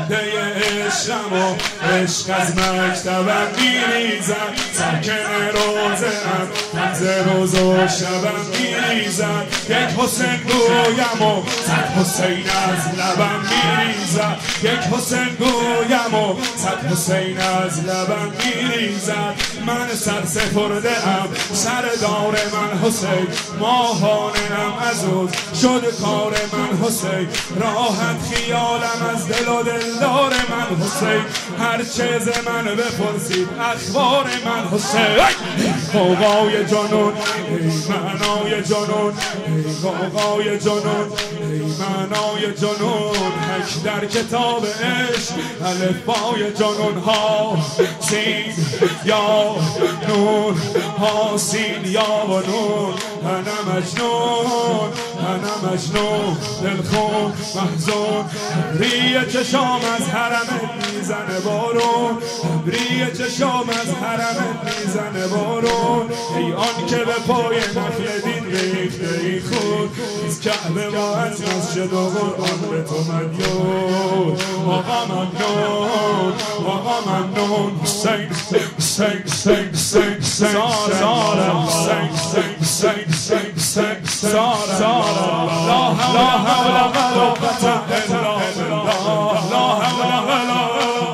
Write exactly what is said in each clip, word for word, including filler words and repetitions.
پرده عشقم و عشق از مکتبم میریزد ساکن روزم تنز روز و شبم میریزد یک حسین گویم و صد حسین از لبم میریزد یک حسین گویم و صد حسین از لبم میریزد من سر سپرده ام سردار من حسین ماهانه ام از روز شد کار من حسین راحت خیالم از دل و دلدار من حسین هر چه ز من بپرسید اخبار من حسین غوغای جنون ای معنای جنون ای غوغای جنون ای معنای جنون حک در کتاب عشق الفبای جنون ها سین یا نون ها سین یا و نون انا مجنون انا مجنون دلخون محزون ابری چشام از حرمت میزنه بارون ابری چشام از حرمت میزنه بارون ای آن که به پای نخل دین ریخته ای خود از کعبه و از مسجد و قرآن به تو مدیون آقا ممنون آقا ممنون حسین حسین حسین حسین حسین سارا حسین حسین حسین حسین سارا لا حول ولا قوة الا بالله لا حول ولا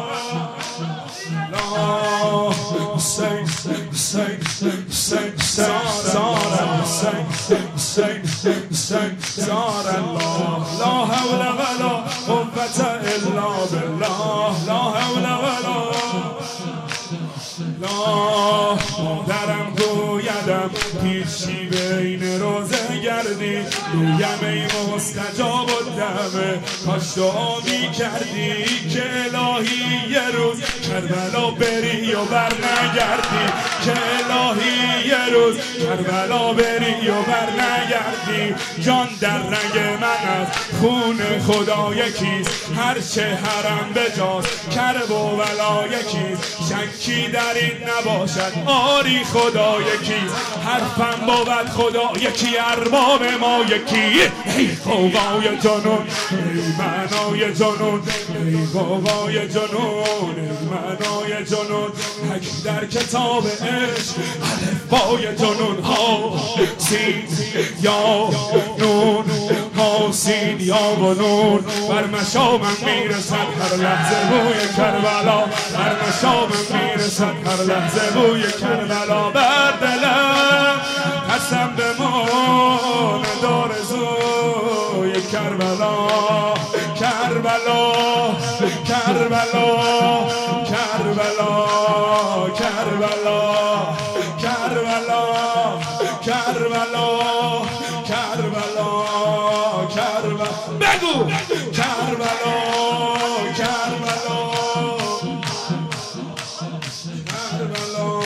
حسین حسین حسین سارا حسین حسین حسین سارا لا حول ولا قوة الا بالله لا حول ولا لا مادرم گویدم پیشی بین روزه گردی گویم ای مستجاب الدعوه کاش دعا می کردی که الهی یه روز کربلا بری و بر نگردی که الهی یه روز کربلا بری و بر نگردی جان در رنگ من از خون خدا یکیست هرچه حرم بجاست کرب و ولا یکیست شکی در این نباشد آری خدا یکیست حرفم بود خدا یکی ارباب ما یکی ای غوغای جنون ای معنای جنون ای غوغای جنون ای معنای جنون حک در کتاب عشق الفبای جنون ها سین یا نون ها سین یا و نون بر مشامم میرسد هر لحظه بوی کربلا بر مشامم میرسد هر لحظه بوی کربلا بر دلم قسم بمون دارزوی کربلا کربلا کربلا کربلا کربلا کربلا کربلا کربلا کربلا بگو